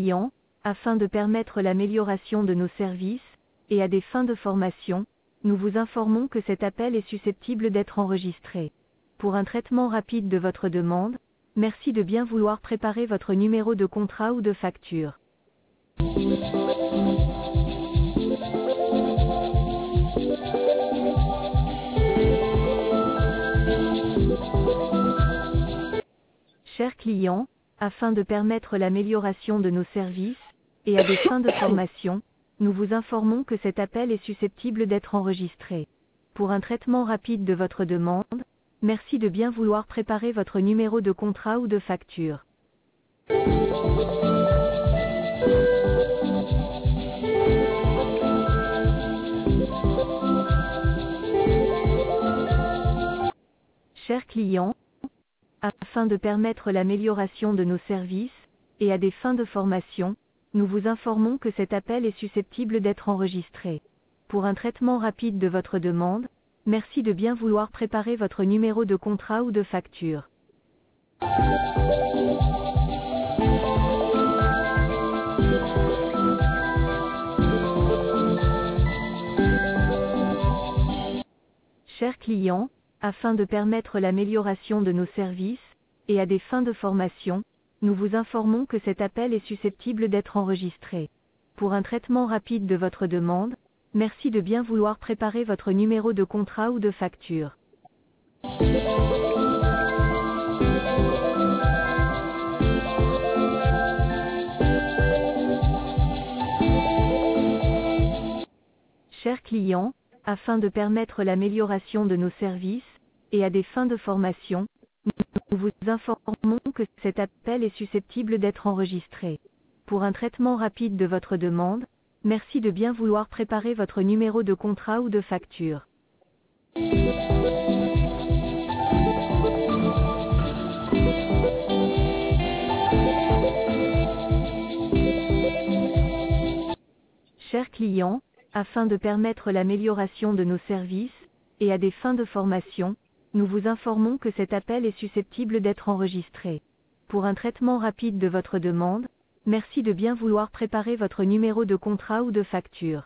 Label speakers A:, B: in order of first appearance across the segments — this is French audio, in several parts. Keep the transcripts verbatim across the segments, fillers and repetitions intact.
A: client, afin de permettre l'amélioration de nos services, et à des fins de formation, nous vous informons que cet appel est susceptible d'être enregistré. Pour un traitement rapide de votre demande, merci de bien vouloir préparer votre numéro de contrat ou de facture. Chers clients, afin de permettre l'amélioration de nos services, et à des fins de formation, nous vous informons que cet appel est susceptible d'être enregistré. Pour un traitement rapide de votre demande, merci de bien vouloir préparer votre numéro de contrat ou de facture. Chers clients, afin de permettre l'amélioration de nos services, et à des fins de formation, nous vous informons que cet appel est susceptible d'être enregistré. Pour un traitement rapide de votre demande, merci de bien vouloir préparer votre numéro de contrat ou de facture. Chers clients, afin de permettre l'amélioration de nos services, et à des fins de formation, nous vous informons que cet appel est susceptible d'être enregistré. Pour un traitement rapide de votre demande, merci de bien vouloir préparer votre numéro de contrat ou de facture. Chers clients, afin de permettre l'amélioration de nos services, et à des fins de formation, nous vous informons que cet appel est susceptible d'être enregistré. Pour un traitement rapide de votre demande, merci de bien vouloir préparer votre numéro de contrat ou de facture. Chers clients, afin de permettre l'amélioration de nos services, et à des fins de formation, nous vous informons que cet appel est susceptible d'être enregistré. Pour un traitement rapide de votre demande, merci de bien vouloir préparer votre numéro de contrat ou de facture.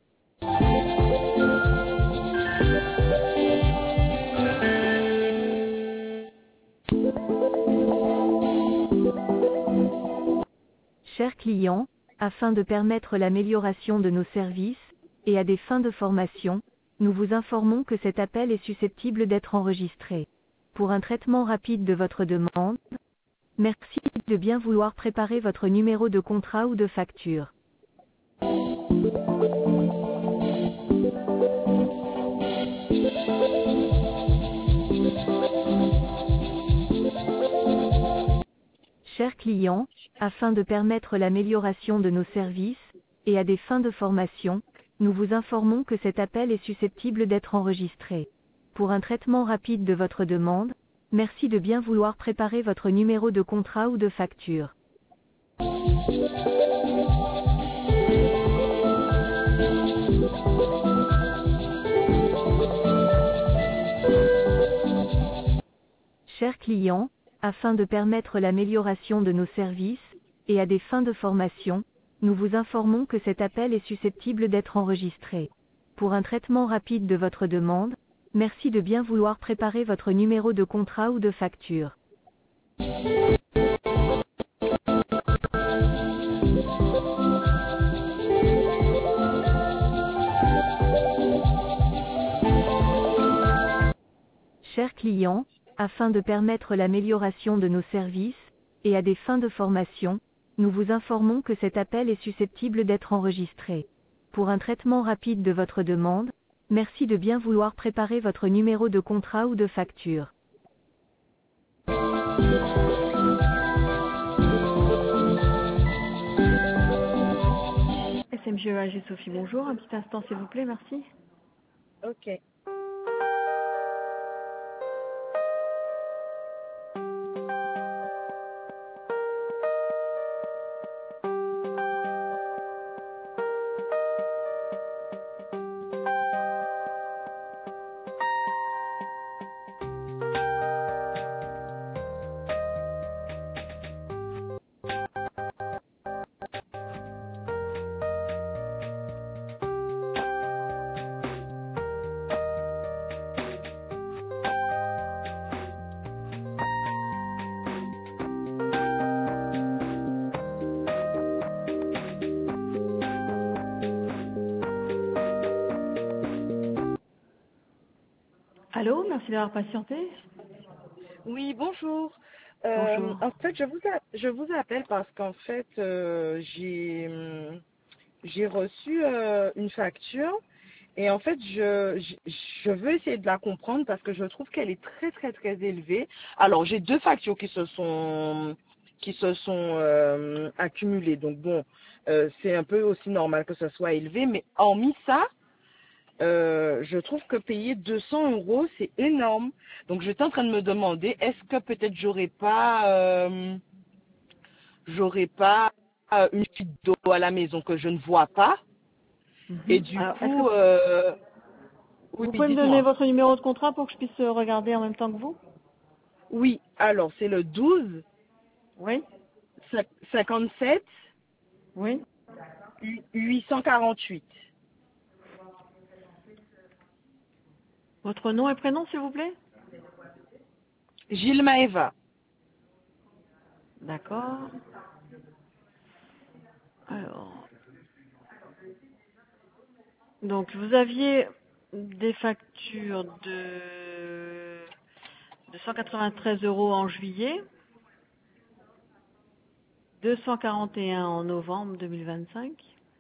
A: Chers clients, afin de permettre l'amélioration de nos services, et à des fins de formation, nous vous informons que cet appel est susceptible d'être enregistré. Pour un traitement rapide de votre demande, merci de bien vouloir préparer votre numéro de contrat ou de facture. Chers clients, afin de permettre l'amélioration de nos services, et à des fins de formation, nous vous informons que cet appel est susceptible d'être enregistré. Pour un traitement rapide de votre demande, merci de bien vouloir préparer votre numéro de contrat ou de facture. Chers clients, afin de permettre l'amélioration de nos services, et à des fins de formation, nous vous informons que cet appel est susceptible d'être enregistré. Pour un traitement rapide de votre demande, merci de bien vouloir préparer votre numéro de contrat ou de facture. Chers clients, afin de permettre l'amélioration de nos services, et à des fins de formation, nous vous informons que cet appel est susceptible d'être enregistré. Pour un traitement rapide de votre demande, merci de bien vouloir préparer votre numéro de contrat ou de facture.
B: S M G E A G Sophie, bonjour. Un petit instant, s'il vous plaît, merci.
C: Ok.
B: Allô, merci d'avoir patienté.
C: Oui, bonjour. Euh,
B: Bonjour.
C: en fait, je vous, a- je vous appelle parce qu'en fait, euh, j'ai hum, j'ai reçu euh, une facture et en fait, je, je je veux essayer de la comprendre parce que je trouve qu'elle est très très très élevée. Alors, j'ai deux factures qui se sont qui se sont euh, accumulées. Donc bon, euh, c'est un peu aussi normal que ça soit élevé, mais hormis ça, euh, je trouve que payer deux cents euros, c'est énorme. Donc, j'étais en train de me demander, est-ce que peut-être j'aurais pas, euh, j'aurais pas euh, une fuite d'eau à la maison que je ne vois pas. Et
B: Mhm.
C: du
B: Alors, est-ce que
C: coup, euh, oui,
B: vous pouvez me donner
C: dites-moi.
B: votre numéro de contrat pour que je puisse euh, regarder en même temps que vous?
C: Oui, alors, c'est le douze
B: Oui,
C: cinquante-sept
B: oui.
C: huit cent quarante-huit.
B: Votre nom et prénom, s'il vous plaît?
C: Gilles Maeva.
B: D'accord. Alors, donc vous aviez des factures de, de cent quatre-vingt-treize euros en juillet, deux cent quarante et un en novembre deux mille vingt-cinq,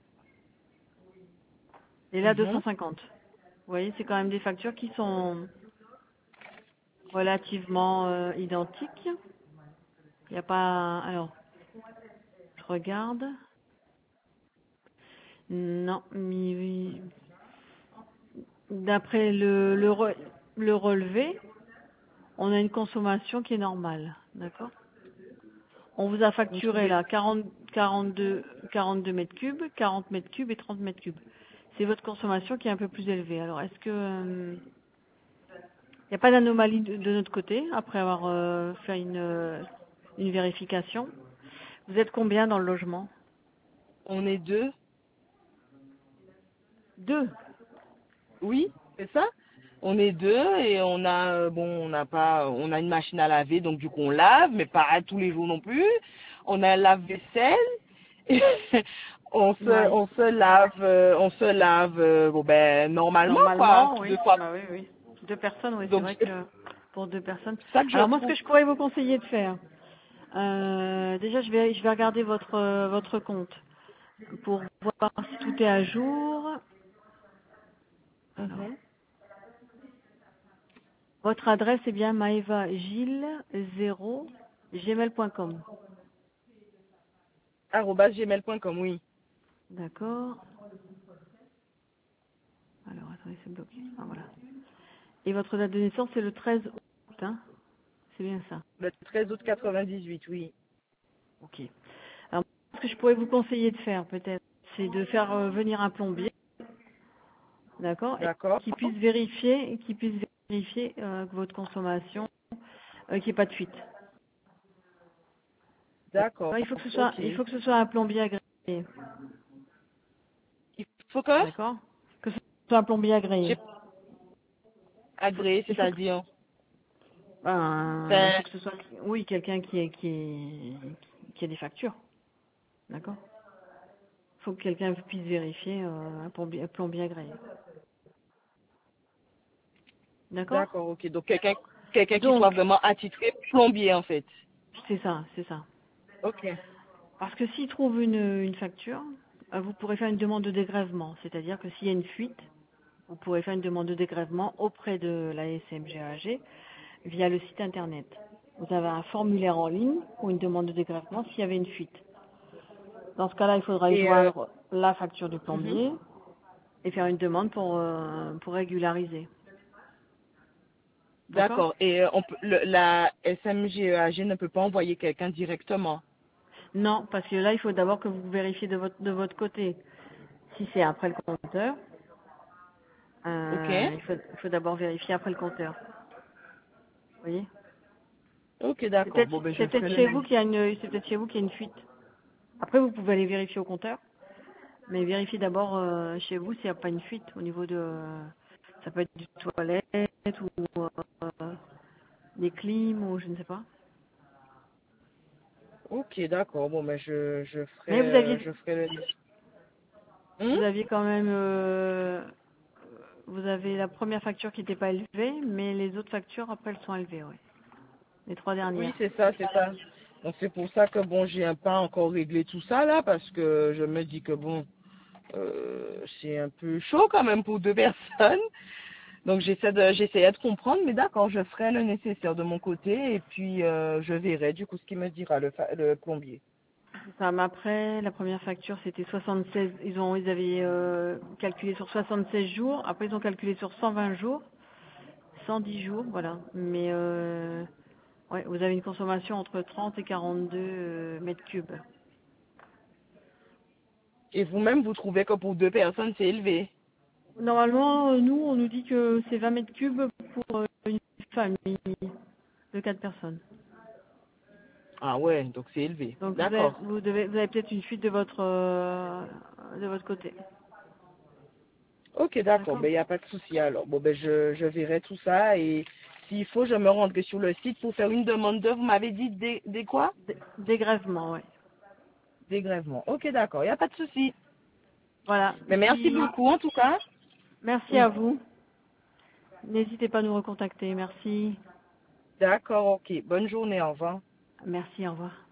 B: et là
C: Mhm.
B: deux cent cinquante. Vous voyez, c'est quand même des factures qui sont relativement euh, identiques. Il n'y a pas... Alors, je regarde. Non, mais oui. D'après le, le, re- le relevé, on a une consommation qui est normale. D'accord? On vous a
C: Vous
B: facturé
C: trouvez
B: là quarante, quarante-deux, quarante-deux mètres cubes, quarante mètres cubes et trente mètres cubes. C'est votre consommation qui est un peu plus élevée. Alors, est-ce que... euh, il n'y a pas d'anomalie de, de notre côté après avoir euh, fait une, euh, une vérification? Vous êtes combien dans le logement?
C: on est deux?
B: Deux.
C: Oui, c'est ça. On est deux et on a euh, bon, on n'a pas, on a une machine à laver, donc du coup on lave, mais pas tous les jours non plus. On a un lave-vaisselle, et on se,
B: Ouais.
C: on se lave, euh, on se lave, euh, bon ben normalement quoi,
B: Normalement,
C: deux
B: oui.
C: fois.
B: Bah oui, oui. Deux personnes, oui, c'est
C: Donc
B: vrai
C: c'est
B: que pour deux personnes.
C: ça que je
B: Alors moi, ce que
C: trouve.
B: je pourrais vous conseiller de faire, euh, déjà, je vais, je vais regarder votre euh, votre compte pour voir si tout est à jour. Alors,
C: Mhm.
B: votre adresse est bien maevagilles zéro gmail point com.
C: arobase gmail point com, oui.
B: D'accord. Alors, attendez, c'est bloqué. Ah, voilà. Et votre date de naissance, c'est le treize août, hein? C'est bien ça.
C: Le treize août quatre-vingt-dix-huit, oui.
B: Ok. Alors, ce que je pourrais vous conseiller de faire, peut-être, c'est de faire euh, venir un plombier, d'accord, et
C: D'accord.
B: qui puisse vérifier, qui puisse vérifier euh, que votre consommation, euh, qu'il n'y ait pas de fuite.
C: D'accord.
B: D'accord. Il faut que ce soit,
C: Ok.
B: il faut que ce soit un plombier agréé,
C: Il faut que
B: d'accord, que ce soit un plombier agréé.
C: j'ai
B: Il faut,
C: agréé,
B: il faut que,
C: c'est-à-dire.
B: ben, il
C: Ben,
B: faut que ce soit, oui, quelqu'un qui est, qui est, qui a des factures, d'accord. Il faut que quelqu'un puisse vérifier euh, un plombier, un plombier agréé, d'accord.
C: d'accord, ok. Donc quelqu'un quelqu'un qui
B: Donc,
C: soit vraiment attitré plombier en fait.
B: c'est ça, c'est ça.
C: Ok.
B: Parce que s'il trouve une, une facture, euh, vous pourrez faire une demande de dégrèvement. C'est-à-dire que s'il y a une fuite, vous pourrez faire une demande de dégrèvement auprès de la S M G A G via le site internet. Vous avez un formulaire en ligne ou une demande de dégrèvement s'il y avait une fuite. Dans ce cas-là, il faudra y
C: Et euh,
B: joindre la facture du
C: mhm.
B: plombier et faire une demande pour, euh, pour régulariser. D'accord?
C: D'accord. Et euh, on peut, le, la S M G E A G ne peut pas envoyer quelqu'un directement.
B: Non, parce que là, il faut d'abord que vous vérifiez de votre, de votre côté si c'est après le compteur.
C: Ok.
B: Euh, il faut, il faut d'abord vérifier après le compteur. Vous voyez?
C: Ok,
B: C'est
C: d'accord.
B: peut-être
C: Bon ben je
B: c'est peut-être
C: ferai le
B: chez vous
C: même.
B: qu'il y a une c'est peut-être chez vous qu'il y a une fuite. Après vous pouvez aller vérifier au compteur, mais vérifiez d'abord euh, chez vous s'il n'y a pas une fuite au niveau de ça peut être du toilette ou euh, des clims ou je ne sais pas.
C: Ok, d'accord. Bon ben je je
B: Mais
C: ferai
B: vous
C: euh,
B: aviez
C: je ferai le. Hmm.
B: vous aviez quand même euh, Vous avez la première facture qui n'était pas élevée, mais les autres factures, après, elles sont élevées, oui. Les trois dernières.
C: Oui, c'est ça, c'est ça. Donc c'est pour ça que bon, j'ai pas encore réglé tout ça là, parce que je me dis que bon, euh, c'est un peu chaud quand même pour deux personnes. Donc j'essaie de, j'essayais de comprendre, mais d'accord, je ferai le nécessaire de mon côté et puis euh, je verrai du coup ce qu'il me dira le, fa- le plombier.
B: Ça, mais après, la première facture, c'était soixante-seize. Ils ont, ils avaient euh, calculé sur soixante-seize jours. Après, ils ont calculé sur cent vingt jours, cent dix jours, voilà. Mais euh, ouais, vous avez une consommation entre trente et quarante-deux euh, mètres cubes.
C: Et vous-même, vous trouvez que pour deux personnes, c'est élevé?
B: Normalement, euh, nous, on nous dit que c'est vingt mètres cubes pour euh, une famille de quatre personnes.
C: Ah ouais, donc c'est élevé.
B: Donc vous avez,
C: D'accord.
B: vous devez, vous avez peut-être une fuite de votre, euh, de votre côté.
C: Ok, d'accord,
B: D'accord.
C: ben il n'y a pas de souci alors. Bon, ben je, je verrai tout ça et s'il faut, je me rendrai sur le site pour faire une demande de, vous m'avez dit des, des quoi?
B: Dé- Dégrèvement, ouais.
C: Dégrèvement. Ok, d'accord, il n'y a pas de souci.
B: Voilà.
C: Mais merci
B: Si,
C: beaucoup en tout cas.
B: merci à
C: Oui,
B: vous. N'hésitez pas à nous recontacter. Merci.
C: d'accord, ok. Bonne journée, au revoir.
B: Merci, au revoir.